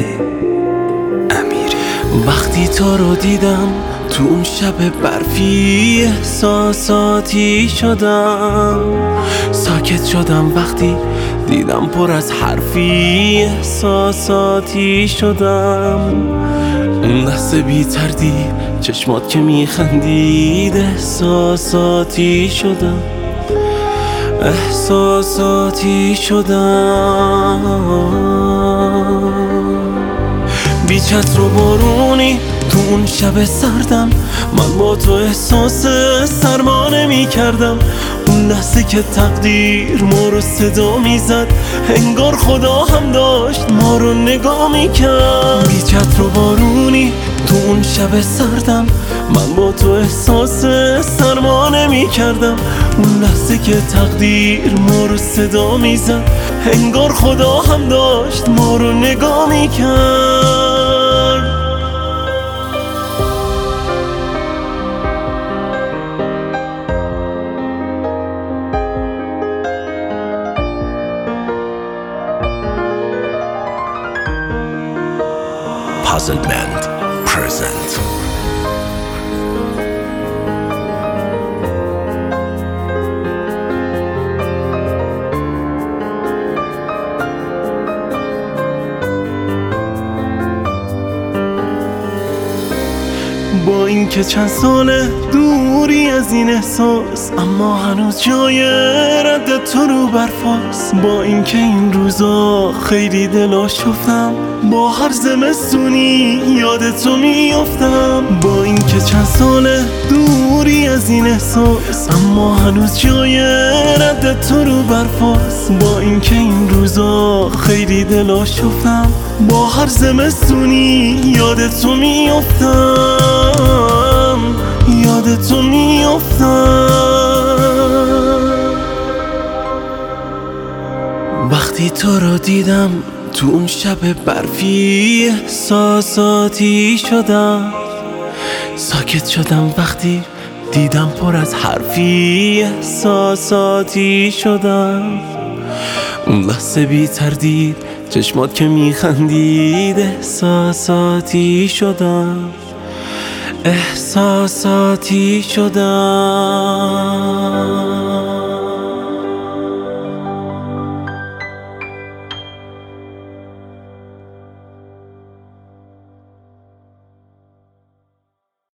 امیری. وقتی تو رو دیدم تو اون شب برفی احساساتی شدم، ساکت شدم وقتی دیدم پر از حرفی احساساتی شدم. اون لحظه بی تردید چشمات که میخندید احساساتی شدم، احساساتی شدم. بی چتر و بارونی تو اون شب سردم، من با تو احساس سرما نمی کردم. اون لحظه که تقدیر ما رو صدا میزد، انگار خدا هم داشت ما رو نگاه میکرد. بی چتر و بارونی تو اون شب سردم، من با تو احساس سرما نمی کردم. اون لحظه که تقدیر ما رو صدا میزد، انگار خدا هم داشت ما رو نگاه میکرد. Puzzle Band present. با اینکه چند ساله دوری از این احساس، اما هنوز جای رد تو رو برفاست. با اینکه این روزا خیلی دلا شفتم، با هر زمستونی یاد تو میافتم. با اینکه چند ساله دوری از این احساس، اما هنوز جای رد تو رو برفاست. با اینکه این روزا خیلی دلا شفتم، با هر زمستونی یاد تو میافتم، یاد تو میافتم. وقتی تو رو دیدم تو اون شب برفی احساساتی شدم، ساکت شدم وقتی دیدم پر از حرفی احساساتی شدم. اون لحظه بی تردید چشمات که میخندید احساساتی شدم، احساساتی شدم.